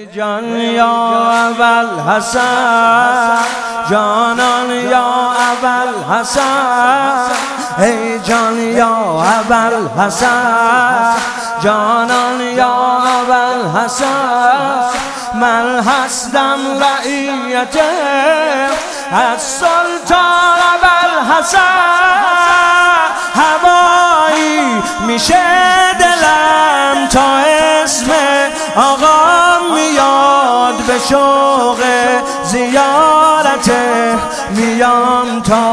جان یا ابوالحسن، جانان یا ابوالحسن، ای جان یا ابوالحسن، جانان یا ابوالحسن. من هستم رعیت از سلطان ابوالحسن، هوایی میشه دلم تا اسم آقا میاد، به شوق زیارت میام تا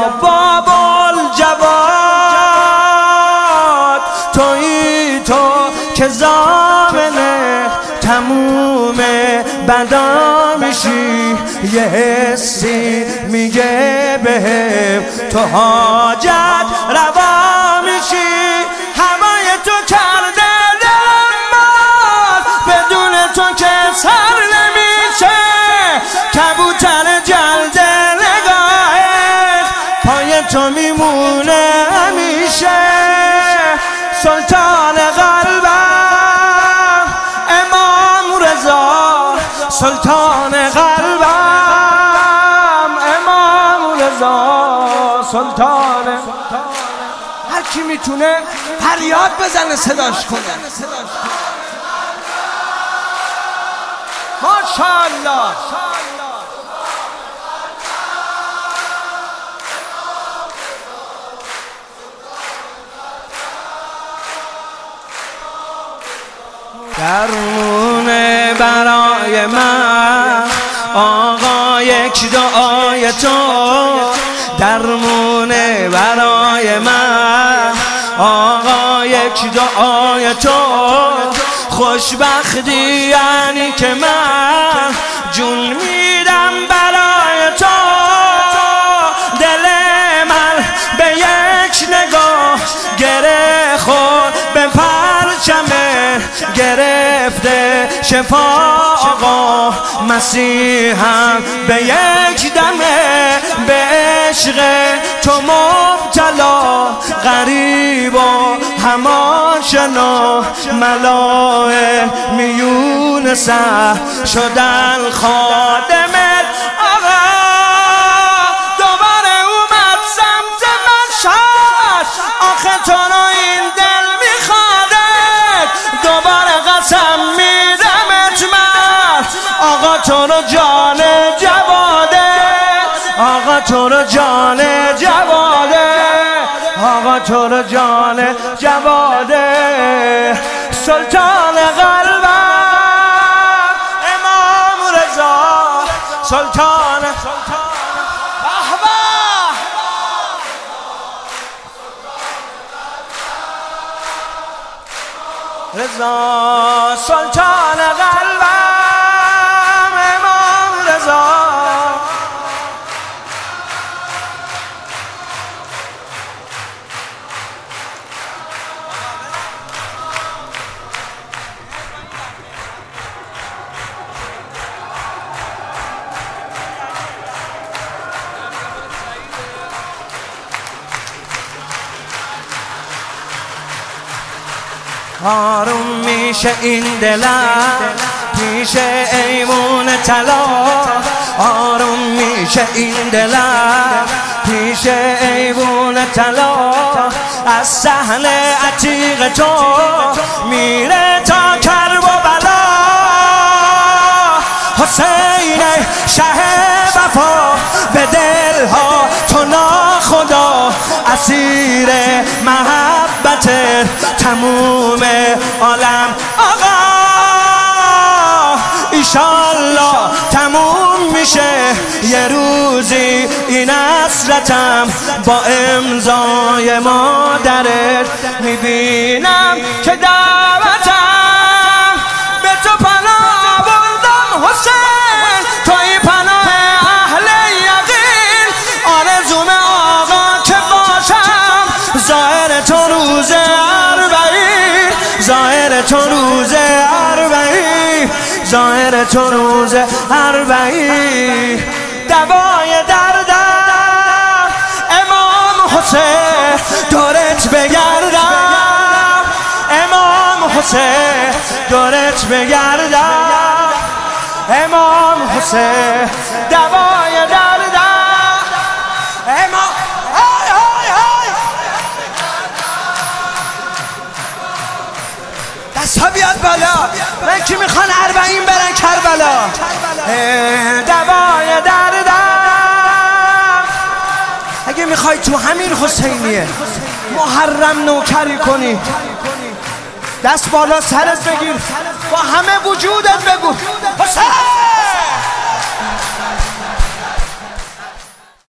باب‌الجواد. تویی تو که ضامن تموم بدا میشی، یه حسی میگه بهم تو حاجت روا میشی. هوای تو کرده دلم باز، بدون تو که سر نمیشه. کبوتر جلد نگاهت پای تو میمونه همیشه. سلطان قلبم امام رضا، سلطان قلبم امام رضا، سلطان. هر کی میتونه فریاد بزنه صداش کنه. ماشاءالله. درمونه برای من آقا یک دعای تو، درمونه برای من آقا یک دعای تو. خوشبختی یعنی که من جون میدم برای تو. دل من به یک نگاه گره خورد به پرچمه، گرفته شفا آقا مسیحم به یک دمه. به عشق تو مبتلا غریب و هماشنا، ملائک میون سر شدن خادمت آقا. دوباره اومد سمت مشهد، آخه تو رو این دل میخوادت. دوباره قسم میدمت من آقا تو رو جان جواده، آقا تو رو جان جواده، آقا تو رو جان جواده. سلطان قلبم امام رضا، سلطان. رضا سلطان قلبم امام رضا. آروم میشه این دلم پیش ایوون طلا، آروم میشه این دلم پیش ایوون طلا. از صحن عتیق تو میره تا کرب و بلا. حسین شه وفا به دلها تو ناخدا، اسیر محبت تموم عالم آقا. ایشالله تموم میشه یه روزی این حسرتم، با امضای مادرت میبینم که دعوتم به تو پناه بردم حسین. توی پناه اهل یقین، آرزوم آقا که باشم ظاهر تو روز اربعین، ظاهر تو روز اربعین، ظاهر تو روز اربعین. دوای دردم امام حسین دورت بگردم، امام حسین دورت بگردم. حسین دوای دردم اما های های های دست ها بیاد بالا من که میخوان 40 برن کربلا دوای دردم اگه میخوای تو همین حسینیه محرم نوکری کنی دست بالا سرت بگیر با همه وجودت بگو حسین